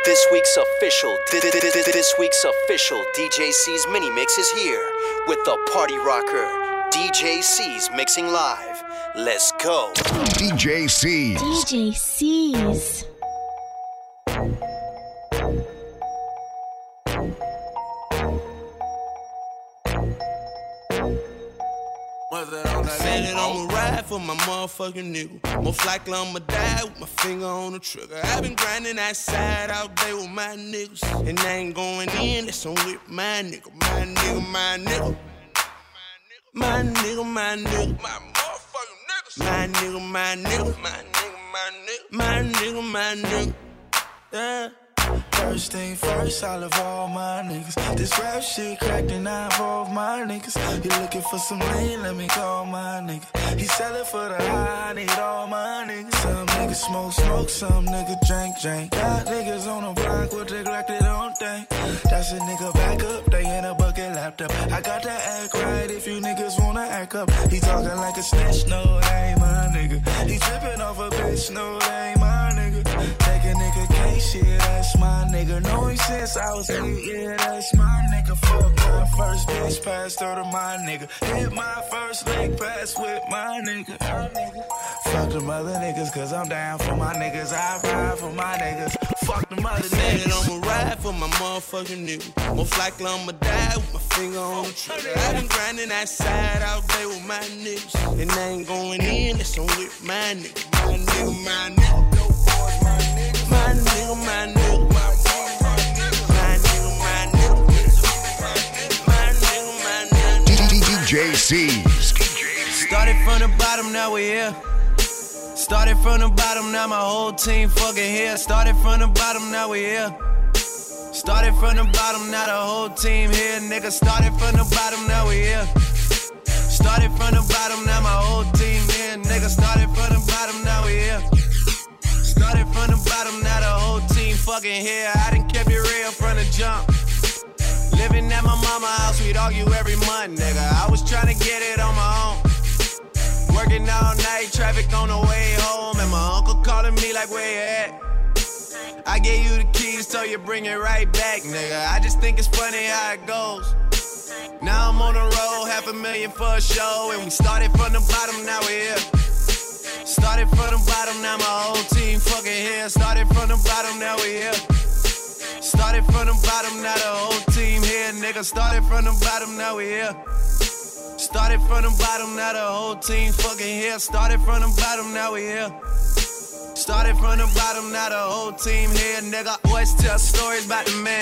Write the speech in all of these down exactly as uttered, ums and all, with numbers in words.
This week's official, this week's official D J C's mini mix is here with the party rocker D J C's mixing live. Let's go. D J C's. D J C's. Said that I'ma ride for my motherfucking nigga. Most likely I'ma die with my finger on the trigger. I been grinding outside all day with my niggas, and I ain't going in, that's on with my nigga. My nigga, my nigga. My nigga, my nigga. My motherfucking niggas. My nigga, my nigga. My nigga, my nigga. My nigga, my nigga. Yeah. First thing first, I love all my niggas. This rap shit cracked and I involve my niggas. You looking for some lean, let me call my nigga. He sellin' for the high, I need all my niggas. Some niggas smoke, smoke, some niggas drink, drink. Got niggas on the block with they like they don't think. That's a nigga back up, they in a bucket laptop. I got to act right if you niggas wanna act up. He talking like a snitch, no, that ain't my nigga. He trippin' off a bitch, no, that ain't my nigga. Take a nigga case, yeah, that's my nigga. Know him since I was eight, yeah, that's my nigga. Fuck my first bitch, passed her to my nigga. Hit my first leg pass with my nigga. Fuck them other niggas, cause I'm down for my niggas. I ride for my niggas. Fuck them other niggas. I'ma ride for my motherfucking nigga. Most likely I'ma die with my finger on the trigger. I been grinding outside all day with my niggas, and I ain't going in, that's on with my nigga. My nigga, my nigga. My nigga, my nigga. My nigga, my nigga. My nigga, my nigga. D J C's. Started from the bottom, now we here. Started from the bottom, now my whole team fucking here. Started from the bottom, now we here. Started from the bottom, now the whole team here. Nigga, started from the bottom, now we here. Started from the bottom, now my whole team here. Nigga, started from the bottom, now we here. Started from the bottom, now the whole team fucking here. I done kept it real from the jump. Living at my mama's house, we'd argue every month, nigga. I was trying to get it on my own. Working all night, traffic on the way home, and my uncle calling me like, where you at? I gave you the keys, so you bring it right back, nigga. I just think it's funny how it goes. Now I'm on the road, half a million for a show, and we started from the bottom, now we here. Started from the bottom, now my whole team fucking here. Started from the bottom, now we here. Started from the bottom, now the whole team here, nigga. Started from the bottom, now we here. Started from the bottom, now the whole team fucking here. Started from the bottom, now we here. Started from the bottom, now the whole team here, nigga. Always tell stories about the man.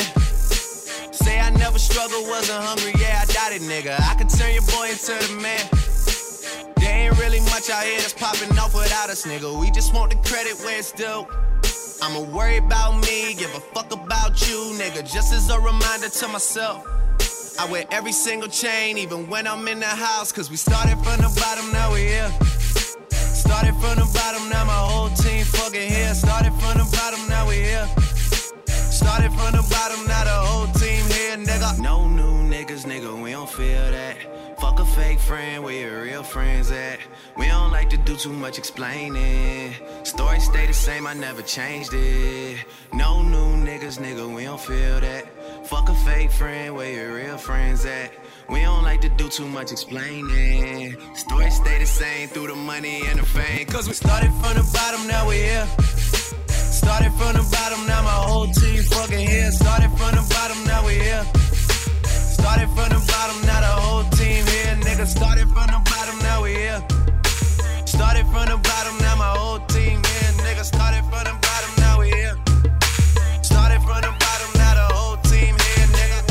Say I never struggled, wasn't hungry, yeah, I doubt it, nigga. I can turn your boy into the man. There ain't really much out here that's popping off without us, nigga. We just want the credit where it's due. I'ma worry about me, give a fuck about you, nigga. Just as a reminder to myself, I wear every single chain, even when I'm in the house. Cause we started from the bottom, now we here. Started from the bottom, now my whole team fucking here. Started from the bottom, now we here. Started from the bottom, now the whole team here, nigga. No new niggas, nigga, we don't feel that. Fuck a fake friend, where your real friends at? We don't like to do too much explaining. Story stay the same, I never changed it. No new niggas, nigga, we don't feel that. Fuck a fake friend, where your real friends at? We don't like to do too much explaining. Story stay the same through the money and the fame. Cause we started from the bottom, now we here. Started from the bottom, now my whole team fucking here. Started from the bottom, now we here. Started from the bottom, now the whole team here, nigga. Started from the bottom, now we here. Started from the bottom, now my whole team here, nigga. Started from the bottom, now we here. Started from the bottom, now the whole team here,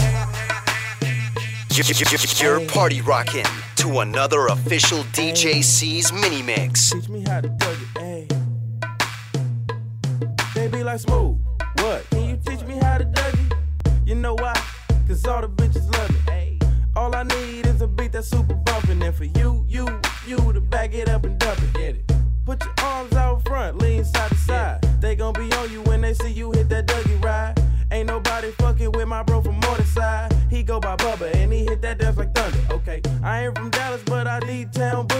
nigga. You're party rocking to another official D J C's mini mix. Teach me how to dug it, ayy. They be like, Smooth, what? Can you teach me how to dug it? You know why? Cause all the bitches love me. Ay. All I need is a beat that's super bumpin'. And for you, you, you to back it up and dump it. Get it. Put your arms out front, lean side to side. Yeah. They gon' be on you when they see you hit that Dougie ride. Ain't nobody fucking with my bro from Morningside. He go by Bubba and he hit that dance like thunder. Okay, I ain't from Dallas, but I need town boogie.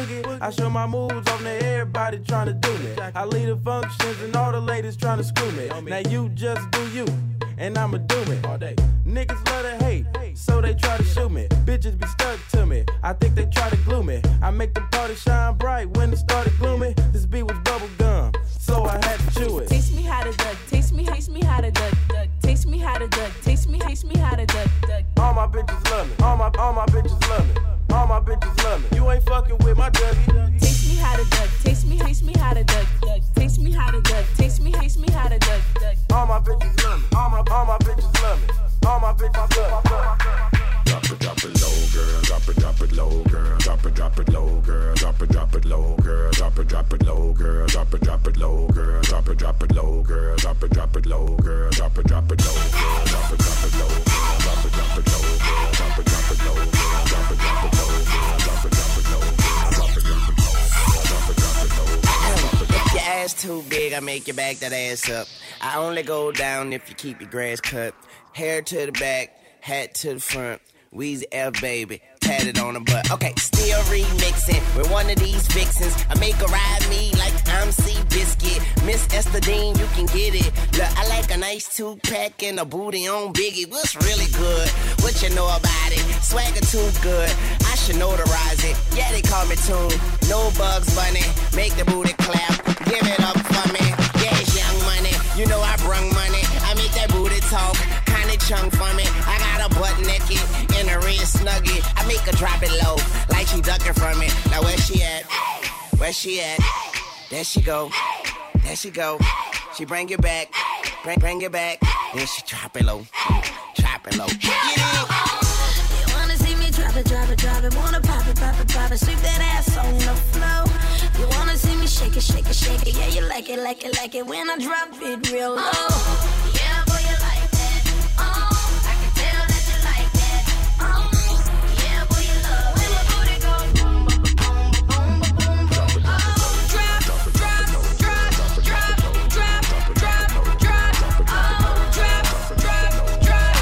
I show my moves on there, everybody trying to do me. I lead the functions and all the ladies trying to screw me. Now you just do you, and I'ma do it all day. Niggas love to hate, so they try to shoot me. Bitches be stuck to me, I think they try to glue me. I make the party shine bright when it started gloomy. This beat was bubble gum, so I had to chew it. Taste me how to duck, taste me, taste me how to duck, duck. Taste me how to duck, taste me, taste me how to duck, duck. All my bitches love me, all my, all my bitches love me. All my bitches love me. You ain't fucking with my Dougie. Taste me how to duck, taste me, taste me how to duck, duck. Taste me how to duck, taste me, taste me how to duck, duck. All my bitches love me. All my, all my bitches love me. All my bitches love me. Drop it, drop it low, girl. Drop it, drop it low, girl. Drop it, drop it low, girl. Drop it, drop it low, girl. Drop it, drop it low, girl. Drop it, drop it low, girl. Drop it, drop it low, girl. Drop it, drop it low, girl. Drop it, drop it low, girl. Drop it, drop it low, girl. Drop it, drop it low, girl. Drop it, drop it low, girl. Drop it, drop it low, girl. Drop it, drop it low, girl. Drop it, drop it low, girl. Drop it, drop it low, girl. If your ass too big, I make you back that ass up. I only go down if you keep your grass cut. Hair to the back, hat to the front. Weezy F, baby, tatted on the butt. Okay, still remixing with one of these vixens. I make her ride me like I'm Seabiscuit. Miss Esther Dean, you can get it. Look, I like a nice two-pack and a booty on Biggie. What's really good? What you know about it? Swagger too good. I should notarize it. Yeah, they call me Toon. No Bugs Bunny. Make the booty clap. Give it up for me. Yeah, it's Young Money. You know I brung money. I make that booty talk. Kinda chunk for me. I got a butt naked in a red snuggie. I make her drop it low, like she ducking from it. Now where she at? Where she at? There she go. There she go. She bring it back. Bring, bring it back. Then she drop it low. Drop it low. You wanna see me drop it, drop it, drop it. Wanna pop it, pop it, pop it. Sweep that ass on the floor. You wanna see me shake it, shake it, shake it. Yeah, you like it, like it, like it. When I drop it real low. Yeah, boy, you like that. Oh, I can tell that you like that. Oh, yeah, boy, you love when my booty go boom, boom, boom, boom, boom, boom. Oh, drop, drop, drop, drop, drop, drop, drop, drop. Oh, drop, drop, drop,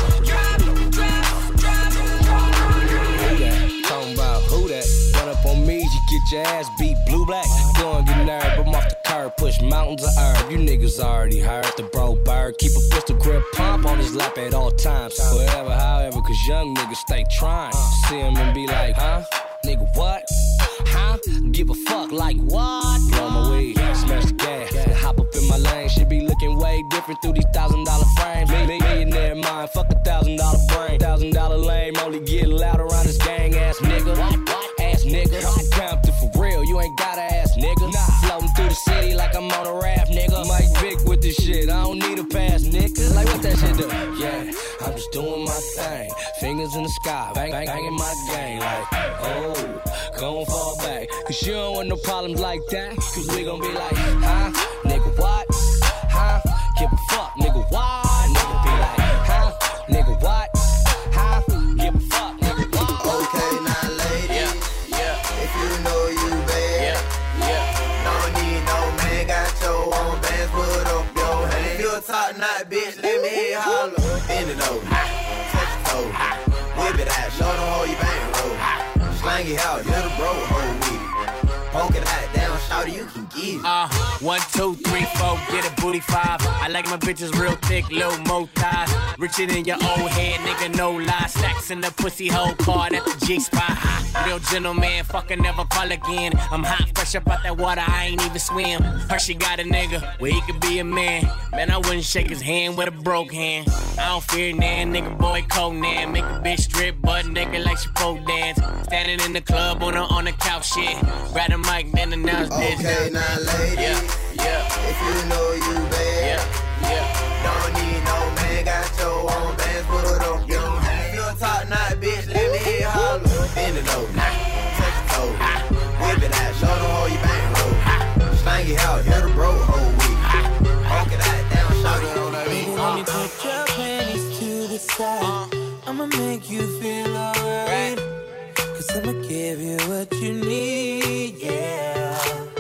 drop, drop, drop, drop. Who that? Talking about who that? Run up on me, you get your ass beat blue black. Go and get nerve, I'm off the curb, push mountains of herb. You niggas already heard the bro bird. Keep a pistol grip pump on his lap at all times. Whatever, however, cause young niggas stay trying. See him and be like, huh? Nigga, what? Huh? Give a fuck like what? Blow my weed, smash the gas, and hop up in my lane. Should be looking way different through these thousand dollar frames. Millionaire mind, fuck a thousand dollar brain. Thousand dollar lame, only get loud around this gang ass nigga. Ass nigga, I'm Compton for real, you ain't got a ass nigga. Floating through the city like I'm on a raft, nigga. Mike Vick with this shit, I don't need a pass, nigga. Like what that shit do? Yeah, I'm just doing my thing. Fingers in the sky, bang, bang, banging my gang. Like, oh, gon' fall back. Cause you don't want no problems like that. Cause we gon' be like, huh? Nigga, what? Huh? Give a fuck, nigga, what? Nigga be like, huh? Nigga, what? Huh? Give a fuck, nigga, what? Okay, now lady, yeah, yeah. If you know you bad, yeah, yeah. Don't need no man, got your own bands, put up your hand. If you a top knot bitch, let me holler. Bend it over, touch your toe, whip it out, show them how you bang roll. Slang it out, you're the bro, hold with it. Poke it out, down, shout it, you can get it. Uh, one, two, three, four, get a booty five. I like my bitches real thick, little mo thighs. Richer than your old head, nigga, no lie. Stacks in the pussy hole card at the G spot. Real gentleman, fucking never call again. I'm hot, fresh up out that water, I ain't even swim. Heard she got a nigga where he could be a man. Man, I wouldn't shake his hand with a broke hand. I don't fear nan, nigga, boy, Conan. Make a bitch strip, butt naked like she pole dance. Standing in the club on the, on the couch, shit. Grab the mic, then announce this. Okay, now lady, yeah, yeah. If you know you bad, yeah, yeah. Don't need no man, got your own bands, put up your hand. If you a top knot bitch, let me hear holler. Bend it over, touch your toe, whip it out, show them how you bang roll. Slang it out, hear the bro, hold with it. Poke it out, down, shout it, on that Baby, let me put your panties to the side. I'ma make you feel alright. Cause I'ma give you what you need, yeah.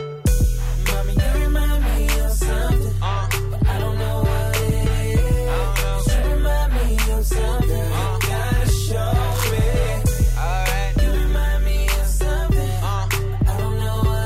Mommy, you remind me of something, but I don't know what it is. You remind me of something, you gotta show me. You remind me of something, I don't know what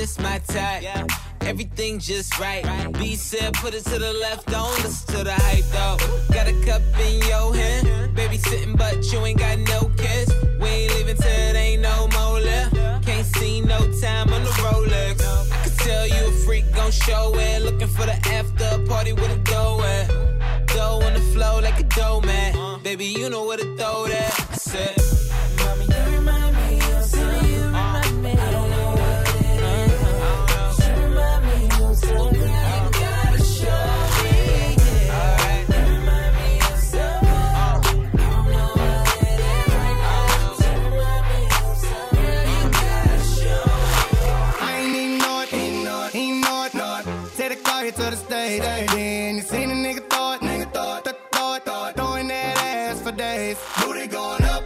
this my type. Everything just right. B said put it to the left, don't listen to the hype though. Got a cup in your hand, baby sitting but you ain't got no kiss. We ain't leaving till it ain't no more left. Can't see no time on the Rolex. I can tell you a freak gon' show it. Looking for the after party with a dough at. Dough on the flow like a dough man. Baby, you know where to throw that. I said, Mommy, you remind me of something. You remind me. I don't know what it is. You remind me of something. You gotta show me. Alright. You remind me of something. I don't know what it is right now. You remind me of something. You gotta show me. I ain't even know it. Ain't know it. Ain't know it. Know it. Take the car here to the stage. Then you seen a nigga throw it. Nigga throw it. Throw it. Throw it. Throwing that ass for days. Booty going up.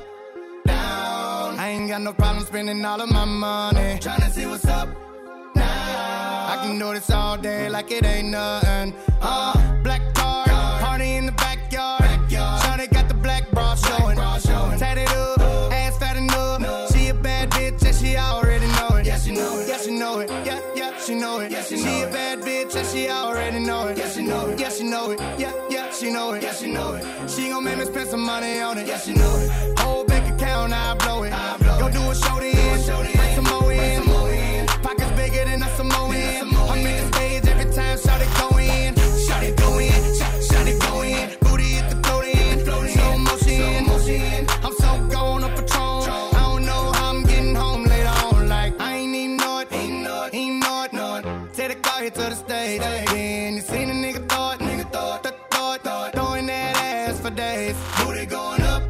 I ain't got no problem spending all of my money. Tryna see what's up now. I can do this all day like it ain't nothing. Uh, black car, party in the backyard. Shawty got the black bra showing. Tatted up, ass fat enough. She a bad bitch, yeah, she already know it. Yeah, she know it. Yeah, she know it. Yeah, yeah, she know it. She a bad bitch, yeah, she already know it. Yeah, she know it. Yeah, she know it. Yeah, yeah, she know it. Yeah, she know it. She gon' make me spend some money on it. Yeah, she know it. Whole bank account, I blow it. Go do a show then, bring some more in. Pockets bigger than a Samoan. I'm in the stage every time, shout it go in. Shout it go in, shout it go in. Booty hit the throat in, slow motion. I'm so gone on Patron. I don't know how I'm getting home later on. Like, I ain't even know it, ain't know it, ain't know it, know it. Take the car here to the stage. Then you seen a nigga throw it, nigga throw it, throw it, throw it. Throwing that ass for days. Booty going up.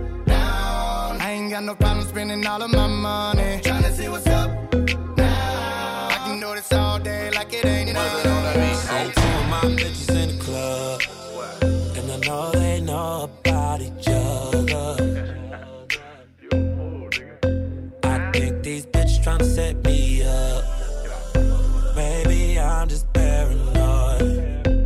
Got no problem spending all of my money. Tryna see what's up now. I can do this all day like it ain't nothing. I'm two of my bitches in the club, and I know they know about each other. I think these bitches tryna set me up. Maybe I'm just paranoid.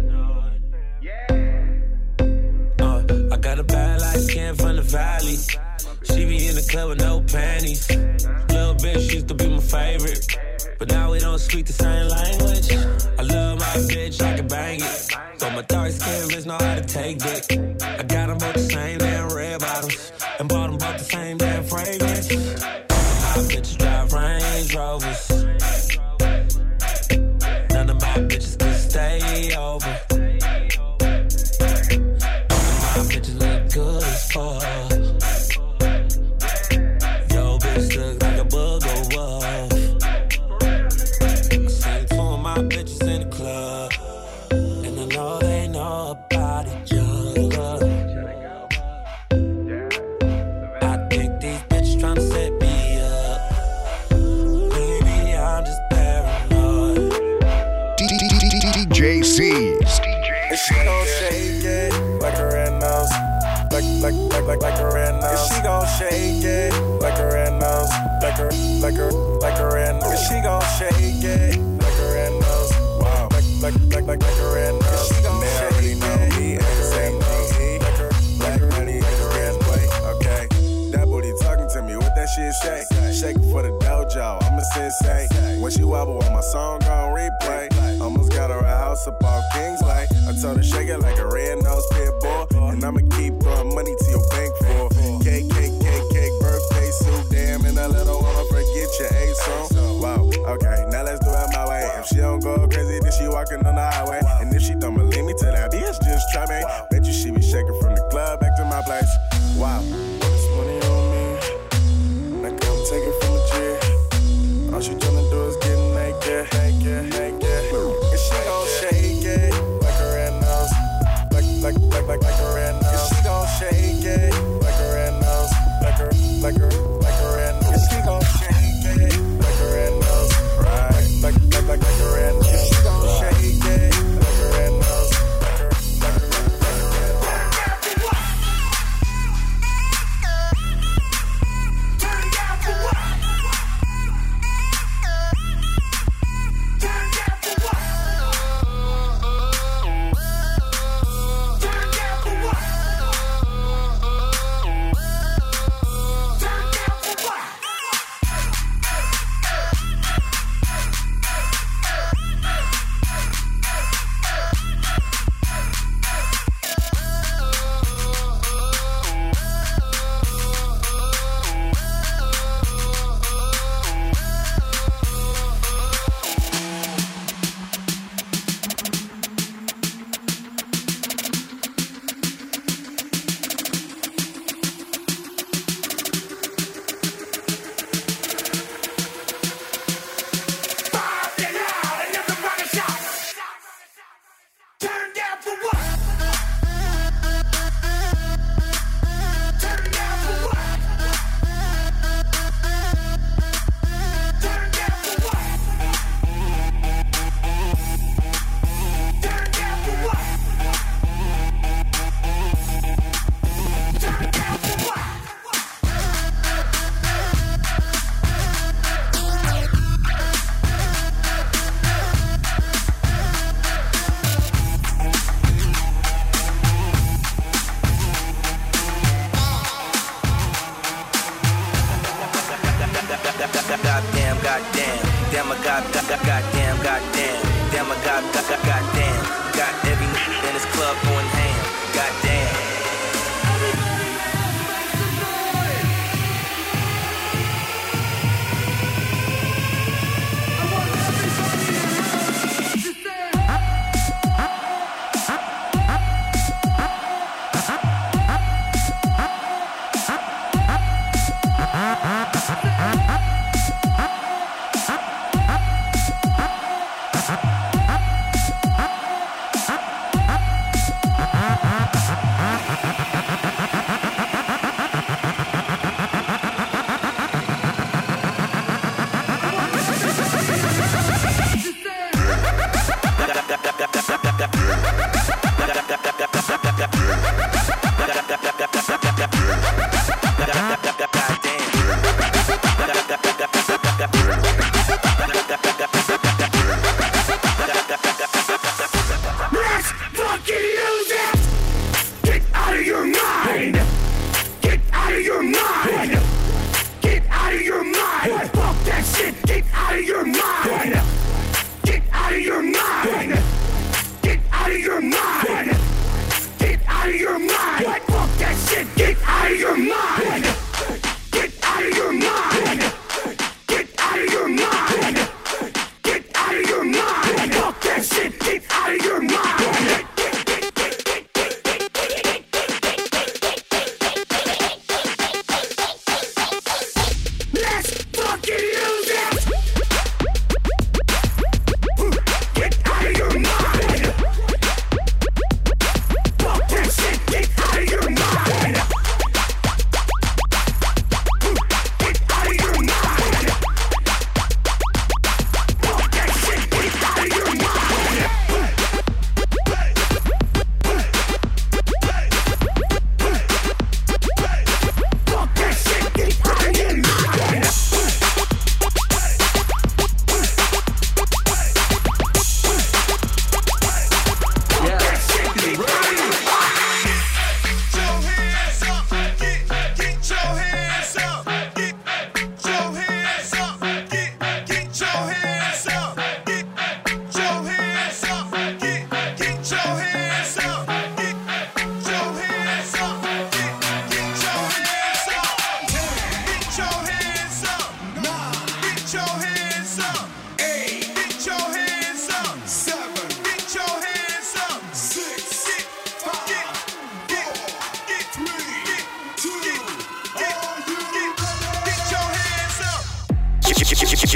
Uh, I got a bad light skin from the valley. She be in the club with no panties. Little bitch used to be my favorite, but now we don't speak the same language. I love my bitch, I can bang it, but my dark skin bitch know how to take dick. I got them both the same damn red bottoms, and bought them both the same damn fragrance. My bitches drive Range Rovers. None of my bitches can stay over. None of my bitches look good as fuck. Look like a booger wolf. I seen two of my bitches in the club, and I know they know about each other. I think these bitches tryna set me up. Maybe I'm just paranoid. D J C's. And she gon' shake it like a red nose. Like, like, like, like, like a red nose. And she gon' shake it like a red nose. Like a, like a, like a red nose. And she gon' shake it like a red nose. Wow. Like, like, like, like, like a red nose. And she gon' shake it like a red nose. Like a, like a, like a red nose. Okay. That booty talking to me. What that shit shake? Shake it for the dojo. I'm a sensei. When she wobble on my song gon' replay. Almost got her a house up off Kingsley. I told her shake it like a red nose pit bull. And I'ma keep throwing money to your bank for cake, cake, cake, cake, birthday suit, damn, and I let her wanna forget your A song. Wow, okay, now let's do it my way. If she don't go crazy, then she walking on the highway. And if she don't believe me, tell that bitch just try me. Bet you she be shaking from the club back to my place. Wow, this money on me. Now come take it from the G. All she tryna do is get naked, naked, naked. And she gon' shake it like a red nose. Like, like, like, like, like a red nose. And she gon' shake it like a red nose. Like a, like a, like a red nose. And she gon' shake it like a red nose. Right, like, like, like, like a red nose. And she gon' shake it like a red nose. Like a, like a, like a red nose.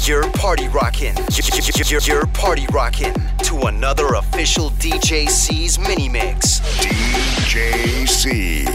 You're party rocking. You're party rocking to another official D J C's mini mix. D J C's.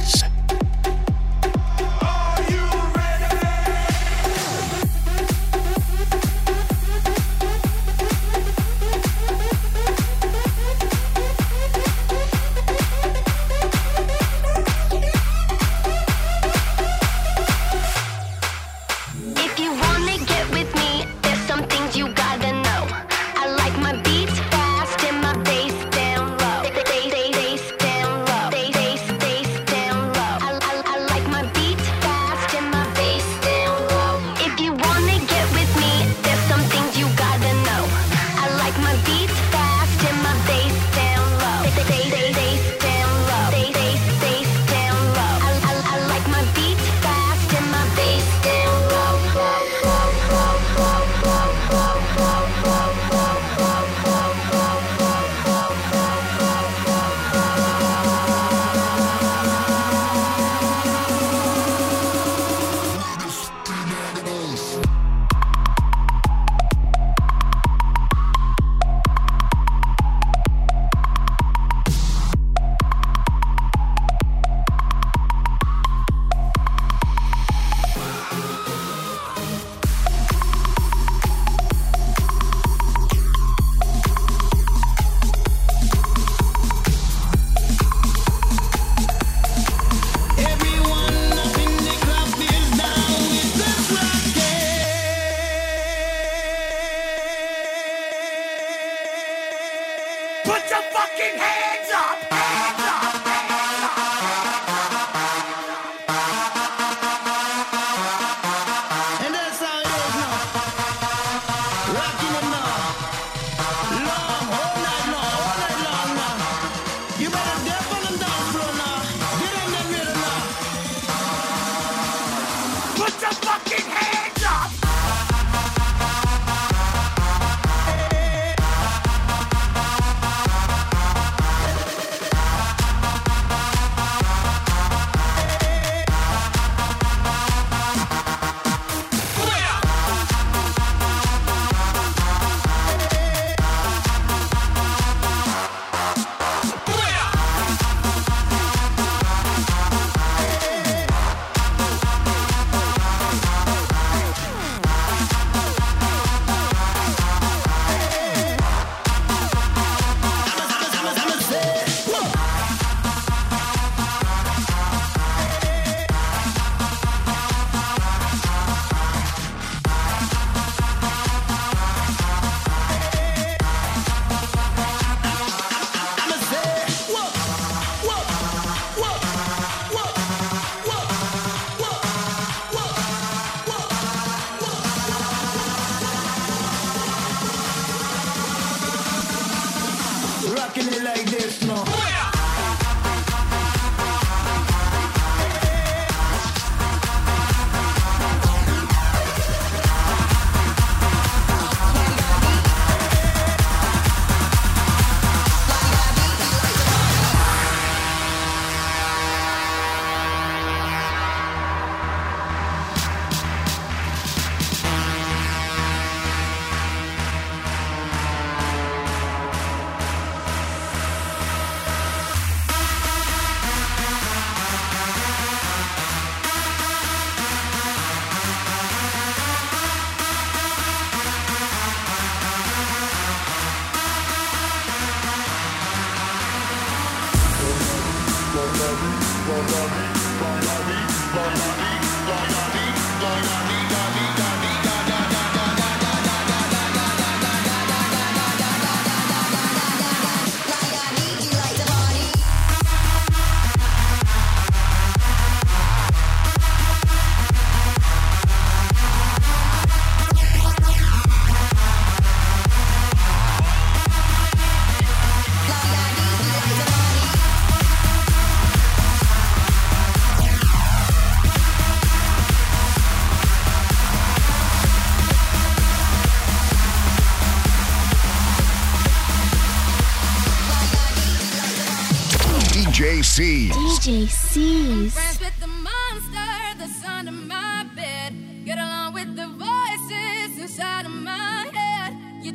C's. D J C's. Friends with the monster that's under my bed. Get along with the voices inside.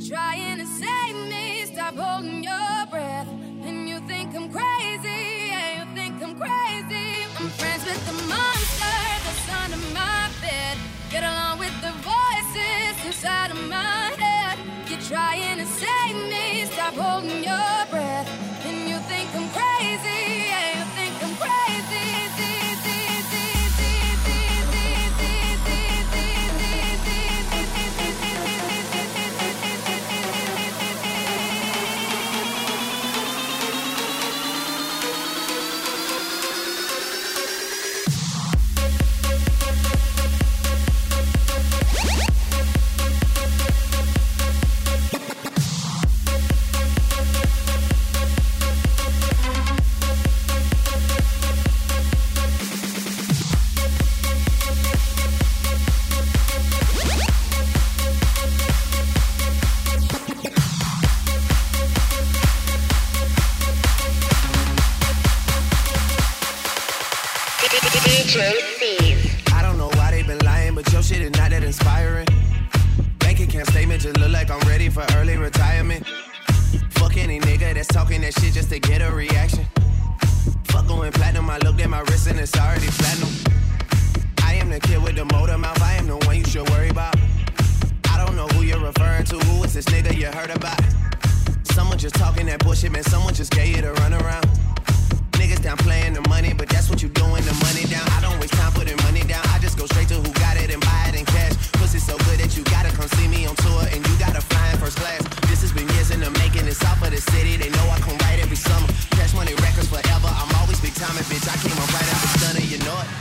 trying to save me, stop holding your breath. And you think I'm crazy, yeah, you think I'm crazy. I'm friends with the monster that's under my bed. Get along with the voices inside of my head. You're trying to save me, stop holding your breath. And you think I'm crazy, yeah, you think I'm crazy. I don't know why they been lying, but your shit is not that inspiring. Bank account statement just look like I'm ready for early retirement. Fuck any nigga that's talking that shit just to get a reaction. Fuck going platinum, I looked at my wrist and it's already platinum. I am the kid with the motor mouth, I am the one you should worry about. I don't know who you're referring to, who is this nigga you heard about? Someone just talking that bullshit, man, someone just gave you the runaround. Niggas down playing the money, but that's what you doing, the money down. I don't waste time putting money down, I just go straight to who got it and buy it in cash. Pussy so good that you gotta come see me on tour and you gotta fly in first class. This has been years in the making, it's off of the city, they know I come right every summer. Cash money records forever, I'm always big time and bitch, I came up right after Stunner, you know it.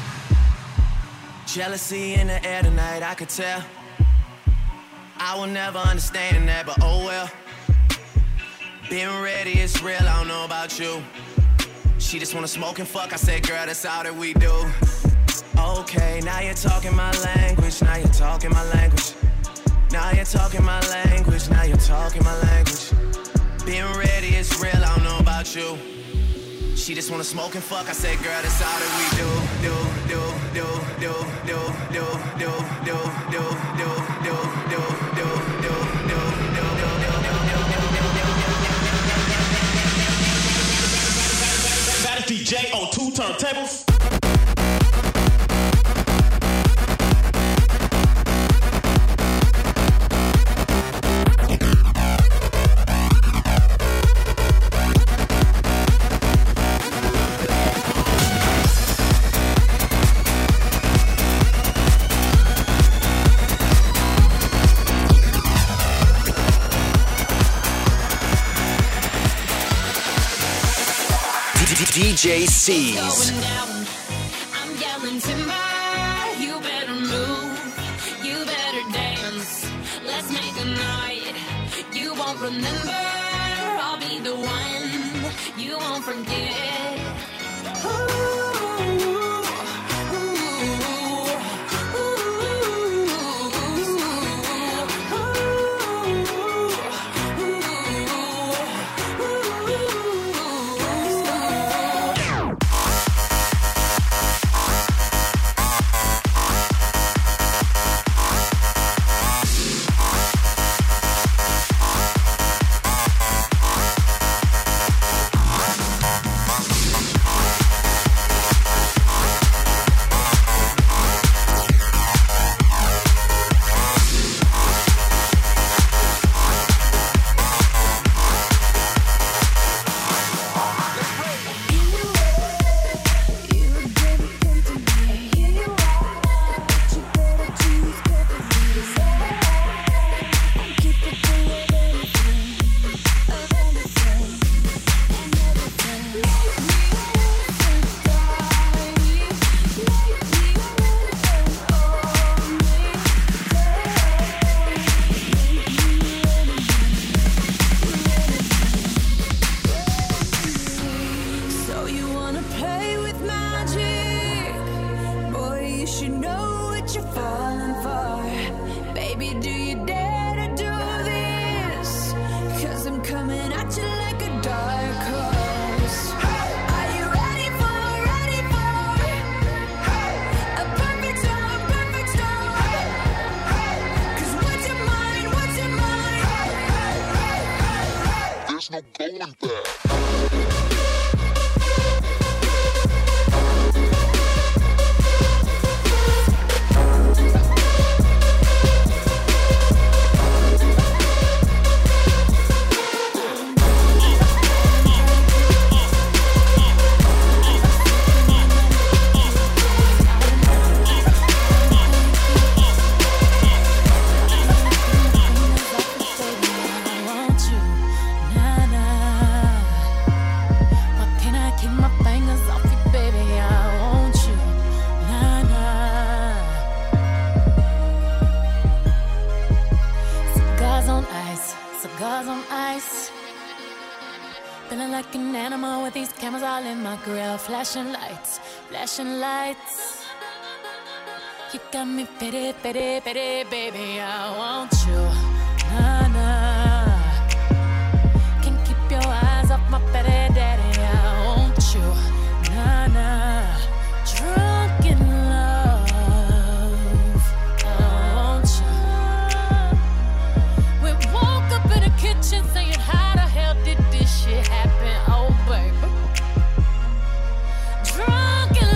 Jealousy in the air tonight, I could tell. I will never understand that, but oh well. Been ready, it's real, I don't know about you. She just wanna smoke and fuck, I said, girl, that's all that we do. Okay, now you're talking my language, now you're talking my language. Now you're talking my language, now you're talking my language. Been ready, it's real, I don't know about you. She just wanna smoke and fuck, I said, girl, that's all that we do. Do, do, do, do, do, do, do, do, do, do, do, do, do, do, do, D J on two turntables. D J C's. I'm yelling timber, you better move, you better dance. Let's make a night you won't remember. I'll be the one you won't forget. Ooh. no going back. Cigars on ice. Feeling like an animal with these cameras all in my grill. Flashing lights, flashing lights. You got me pity, pity, pity, baby. I want you. Nah, nah. Can't keep your eyes off my pity, daddy. I want you. Nah, nah. Drunk in love. I want you. We woke up in the kitchen saying, how the hell did this shit happen? Oh, baby. Drunk in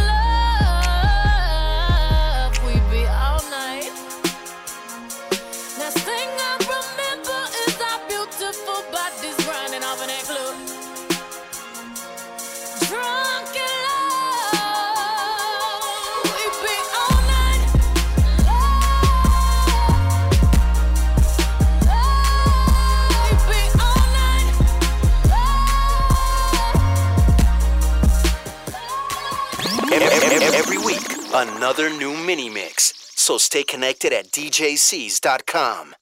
love. We be all night. Last thing I remember is our beautiful bodies grinding off in that club. Drunk in love. We be all night. We be all night. Every week, another new mini mix. So stay connected at D J C's dot com.